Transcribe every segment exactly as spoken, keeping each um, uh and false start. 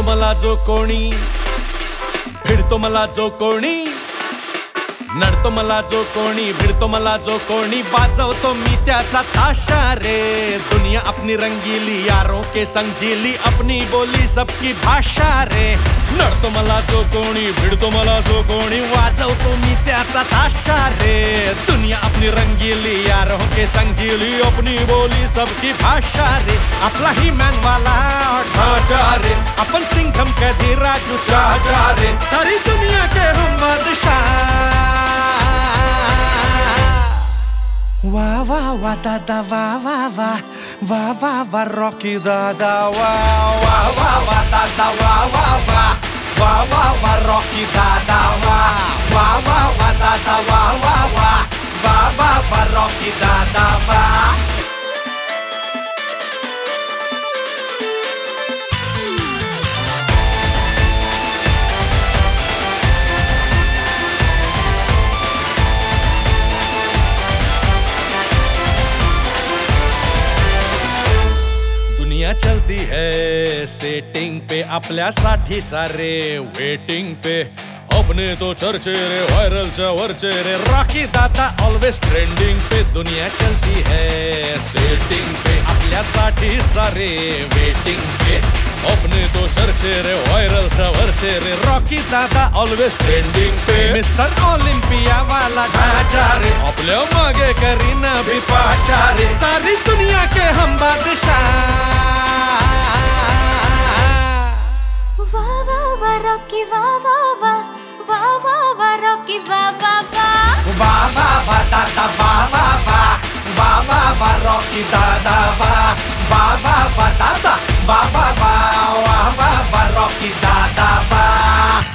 मला जो कोणी, भिडतो मला जो कोणी, नडतो मला जो कोणी, भिडतो मला जो कोणी, वाजवतो मी त्याचा ताशा रे। दुनिया अपनी रंगीली, यारों के संग जीली, अपनी बोली सबकी भाषा रे। नडतो मला जो कोणी, भिडतो मला जो कोणी, वाजवतो मी त्याचा ताशा रे। दुनिया अपनी रंगीली, यारों के संग जीली, अपनी बोली सबकी भाषा रे। आपला ही मॅन वाला ढांचा रे, अपन सिंघम कधी राजू चाचा रे। सारी दुनिया के हम बादशाह। वाह वाह वाह दादा वाह वाह वाह, वाह वाह वाह रॉकी दादा वाह, वाह वाह वाह दादा वाह वाह वाह, वाह वाह वाह रॉकी दादा वाह, वाह वाह वाह दादा वाह वाह वाह, वाह वाह वाह रॉकी दादा वाह। दुनिया चलती है सेटिंग पे, आपल्यासाठी सारे वेटिंग पे। अपने तो चर्चे रे, व्हायरल च्या वरचे रे, रॉकी दादा ऑलवेज ट्रेंडिंग पे। दुनिया चलती है सेटिंग पे, आपल्यासाठी सारे वेटिंग पे। अपने तो चर्चे रे, व्हायरल च्या वरचे रे, रॉकी दादा ऑलवेज ट्रेंडिंग पे। मिस्टर ऑलिम्पिया वाला ढांचा रे, आपल्या मागे करीना भी पाचा रे। सारी दुनिया के हम बादशाह। वाह वाह वाह रॉकी वाह वाह वाह, वाह वाह वाह रॉकी वाह वाह वाह, वाह वाह वाह दादा वाह वाह वाह, वाह वाह वाह रॉकी दादा वाह, वाह वाह वाह दादा वाह वाह वाह, वाह वाह वाह रॉकी दादा वाह।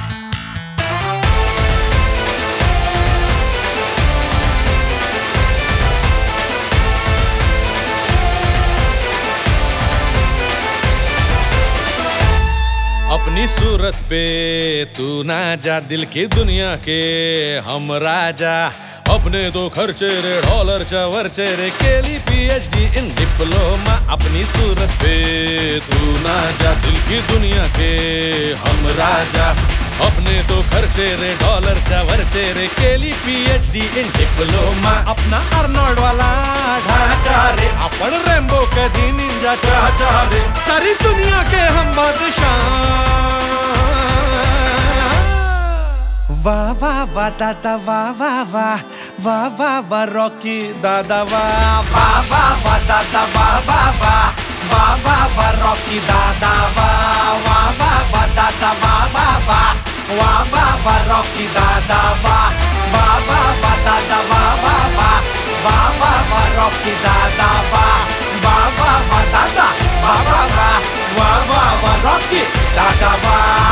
अपनी सूरत पे तू ना जा, दिल की दुनिया के हम राजा। अपने तो खर्चे रे, डॉलरच्या वरचे रे, केली पीएचडी इन डिप्लोमा। अपनी सूरत पे तू ना जा, दिल की दुनिया के हम राजा। अपने तो खर्चे रे, डॉलरच्या वरचे रे, केली पीएचडी इन डिप्लोमा। अपना अर्नोल्ड वाला ढांचा रे, आपण रैम्बो कधी निंजा चाचा रे। सारी दुनिया के हम बादशाह। वाह वाह वाह दादा वाह वाह वाह, वाह वाह वाह रॉकी दादा वाह, वाह वाह वाह दादा वाह वाह वाह, वाह वाह वाह रॉकी दादा वाह, वाह वाह वाह दादा वाह वाह वाह, वाह वाह वाह रॉकी दादा वाह, वाह वाह वाह दादा वाह वाह वाह, वाह वाह वाह रॉकी दादा वाह, वाह वाह वाह दादा वाह वाह वाह, वाह वाह वाह रॉकी दादा वाह।